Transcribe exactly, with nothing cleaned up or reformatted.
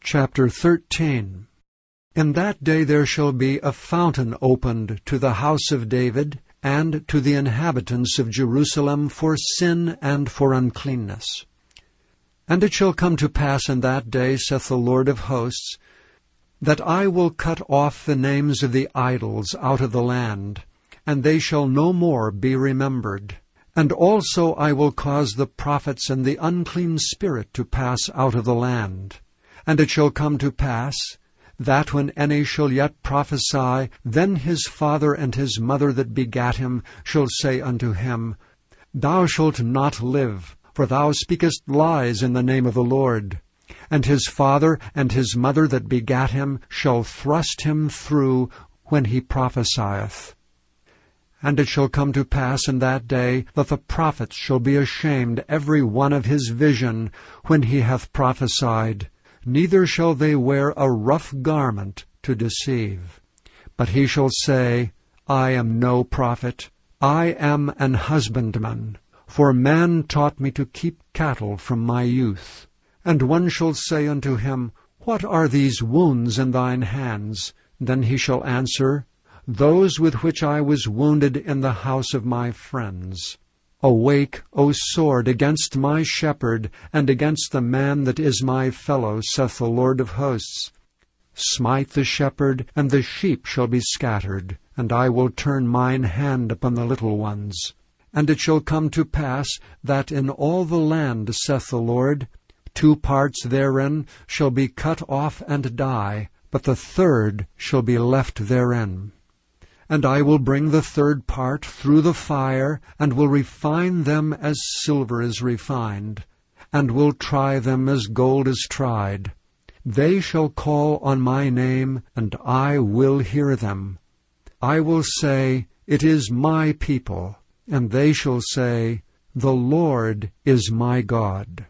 Chapter thirteen. In that day there shall be a fountain opened to the house of David, and to the inhabitants of Jerusalem for sin and for uncleanness. And it shall come to pass in that day, saith the Lord of hosts, that I will cut off the names of the idols out of the land, and they shall no more be remembered. And also I will cause the prophets and the unclean spirit to pass out of the land. And it shall come to pass, that when any shall yet prophesy, then his father and his mother that begat him shall say unto him, Thou shalt not live, for thou speakest lies in the name of the Lord. And his father and his mother that begat him shall thrust him through when he prophesieth. And it shall come to pass in that day that the prophets shall be ashamed every one of his vision when he hath prophesied. Neither shall they wear a rough garment to deceive. But he shall say, I am no prophet, I am an husbandman, for man taught me to keep cattle from my youth. And one shall say unto him, What are these wounds in thine hands? Then he shall answer, Those with which I was wounded in the house of my friends. Awake, O sword, against my shepherd, and against the man that is my fellow, saith the Lord of hosts. Smite the shepherd, and the sheep shall be scattered, and I will turn mine hand upon the little ones. And it shall come to pass, that in all the land, saith the Lord, two parts therein shall be cut off and die, but the third shall be left therein. And I will bring the third part through the fire, and will refine them as silver is refined, and will try them as gold is tried. They shall call on my name, and I will hear them. I will say, It is my people, and they shall say, The Lord is my God.